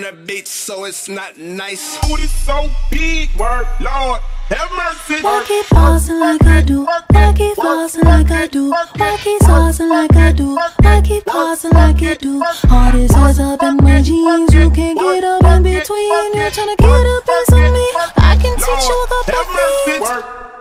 that beat, so it's not nice. Booty so big, word, Lord, have mercy. Why keep flossing like I do? Why keep flossing like I do? Why keep saucing like I do? Why keep flossing like you do? All this ass up in my jeans, you can't get up in between. You're tryna get a piece of me, I can teach you a couple Have mercy. things. Work.